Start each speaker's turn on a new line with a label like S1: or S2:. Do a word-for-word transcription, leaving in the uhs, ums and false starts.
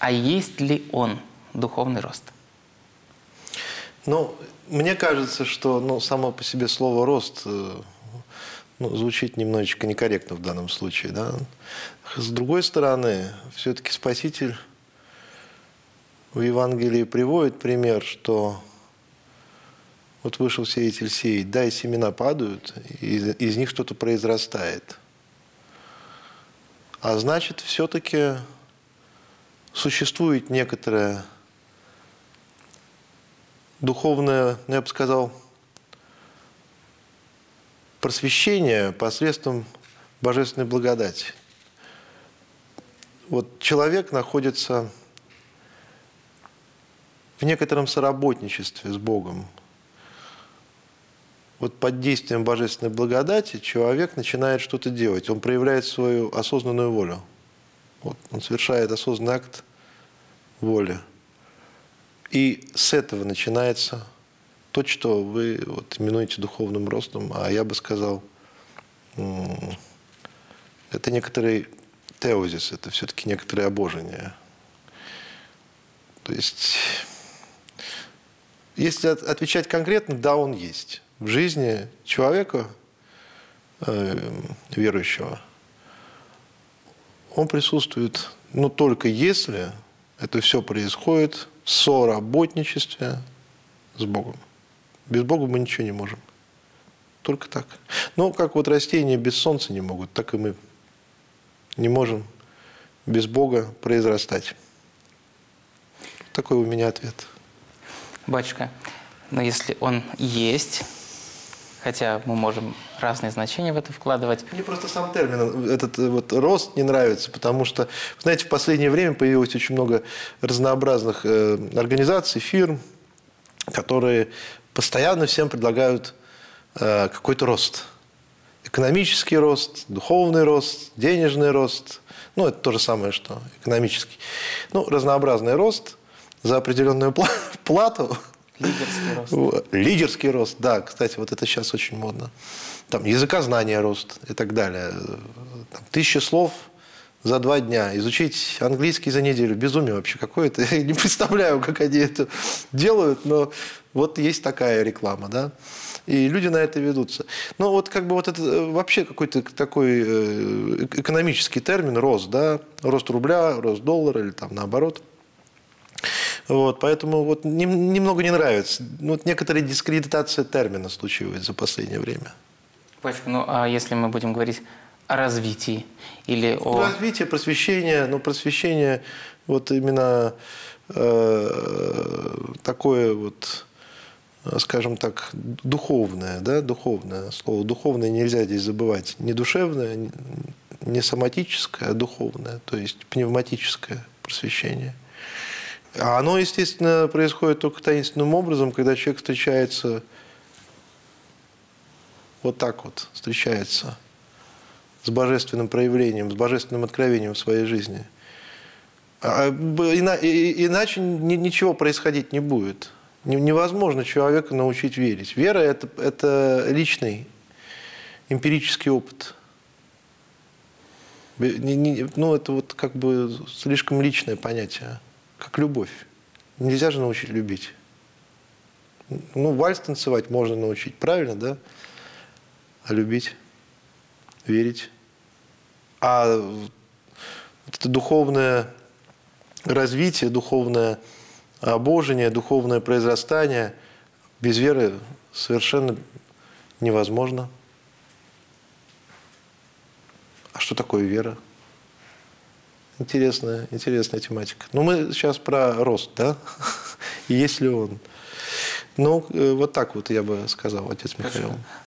S1: А есть ли он, духовный рост?
S2: Ну, мне кажется, что ну, само по себе слово «рост» ну, звучит немножечко некорректно в данном случае. Да? С другой стороны, все-таки Спаситель в Евангелии приводит пример, что вот вышел сеятель сеять, да, и семена падают, и из, из них что-то произрастает. А значит, все-таки существует некоторое духовное, я бы сказал, просвещение посредством божественной благодати. Вот человек находится в некотором соработничестве с Богом. Вот под действием божественной благодати человек начинает что-то делать. Он проявляет свою осознанную волю. Вот, он совершает осознанный акт воли. И с этого начинается то, что вы вот именуете духовным ростом, а я бы сказал, это некоторый теозис, это все-таки некоторое обожение. То есть, если отвечать конкретно, да, он есть. В жизни человека, э, верующего, он присутствует, но только если это все происходит в соработничестве с Богом. Без Бога мы ничего не можем. Только так. Ну, как вот растения без солнца не могут, так и мы не можем без Бога произрастать. Такой у меня ответ.
S1: Батюшка, но если он есть, хотя мы можем разные значения в это вкладывать.
S2: Мне просто сам термин, этот вот рост не нравится, потому что, знаете, в последнее время появилось очень много разнообразных э, организаций, фирм, которые постоянно всем предлагают э, какой-то рост. Экономический рост, духовный рост, денежный рост. Ну, это то же самое, что экономический. Ну, разнообразный рост за определенную плату.
S1: Лидерский рост.
S2: Лидерский рост, да. Кстати, вот это сейчас очень модно. Там языкознание рост и так далее. Там, тысяча слов за два дня. Изучить английский за неделю. Безумие вообще какое-то. Я не представляю, как они это делают, но вот есть такая реклама, да. И люди на это ведутся. Но вот как бы вот это вообще какой-то такой экономический термин рост, да. Рост рубля, рост доллара или там наоборот. Вот, поэтому вот немного не нравится. Вот некоторая дискредитация термина случилась за последнее время.
S1: Батюшка, ну а если мы будем говорить о развитии или о...
S2: Развитие, просвещение, но просвещение вот именно э, такое вот, скажем так, духовное, да, духовное слово. Духовное нельзя здесь забывать. Не душевное, не соматическое, а духовное, то есть пневматическое просвещение. А оно, естественно, происходит только таинственным образом, когда человек встречается вот так вот, встречается с божественным проявлением, с божественным откровением в своей жизни. А иначе ничего происходить не будет. Невозможно человека научить верить. Вера – это, это личный эмпирический опыт. Ну, это вот как бы слишком личное понятие. Как любовь. Нельзя же научить любить. Ну, вальс танцевать можно научить, правильно, да? А любить, верить. А вот это духовное развитие, духовное обожение, духовное произрастание без веры совершенно невозможно. А что такое вера? Интересная, интересная тематика. Но мы сейчас про рост, да? И есть ли он? Ну, вот так вот я бы сказал, отец Михаил.